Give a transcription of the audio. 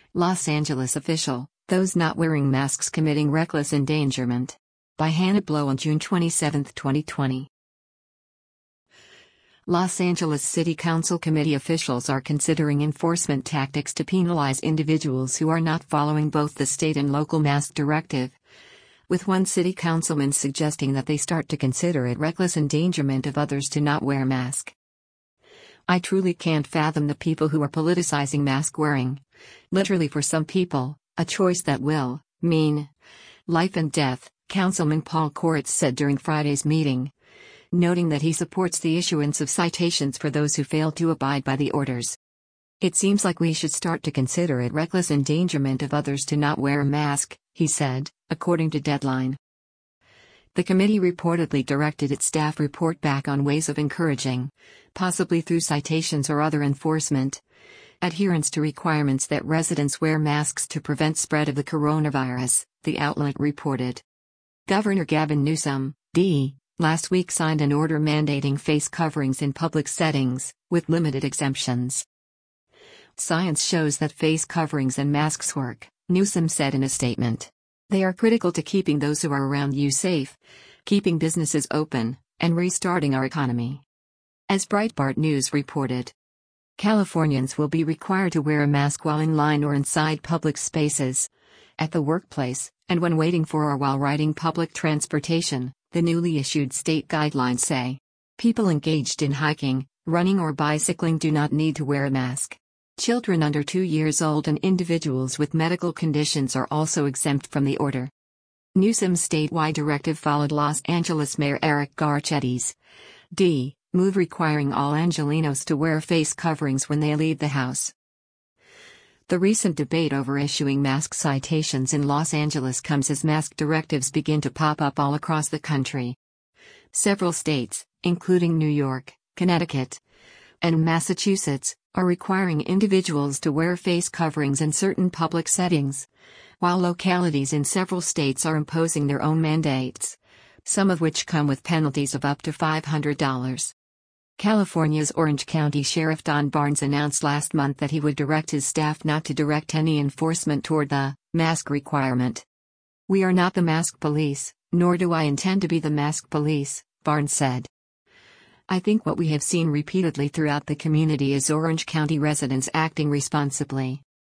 Los Angeles official, those not wearing masks committing reckless endangerment. By Hannah Blow on June 27, 2020. Los Angeles City Council committee officials are considering enforcement tactics to penalize individuals who are not following both the state and local mask directive, with one city councilman suggesting that they start to consider it reckless endangerment of others to not wear a mask. I truly can't fathom the people who are politicizing mask wearing. Literally, for some people, a choice that will mean life and death, Councilman Paul Koretz said during Friday's meeting, noting that he supports the issuance of citations for those who fail to abide by the orders. It seems like we should start to consider it reckless endangerment of others to not wear a mask, he said, according to Deadline. The committee reportedly directed its staff report back on ways of encouraging, possibly through citations or other enforcement, adherence to requirements that residents wear masks to prevent spread of the coronavirus, the outlet reported. Governor Gavin Newsom, D., last week signed an order mandating face coverings in public settings, with limited exemptions. Science shows that face coverings and masks work, Newsom said in a statement. They are critical to keeping those who are around you safe, keeping businesses open, and restarting our economy. As Breitbart News reported, Californians will be required to wear a mask while in line or inside public spaces, at the workplace, and when waiting for or while riding public transportation, the newly issued state guidelines say. People engaged in hiking, running, or bicycling do not need to wear a mask. Children under 2 years old and individuals with medical conditions are also exempt from the order. Newsom's statewide directive followed Los Angeles Mayor Eric Garcetti's move requiring all Angelenos to wear face coverings when they leave the house. The recent debate over issuing mask citations in Los Angeles comes as mask directives begin to pop up all across the country. Several states, including New York, Connecticut, and Massachusetts, are requiring individuals to wear face coverings in certain public settings, while localities in several states are imposing their own mandates, some of which come with penalties of up to $500. California's Orange County Sheriff Don Barnes announced last month that he would direct his staff not to direct any enforcement toward the mask requirement. We are not the mask police, nor do I intend to be the mask police, Barnes said. I think what we have seen repeatedly throughout the community is Orange County residents acting responsibly.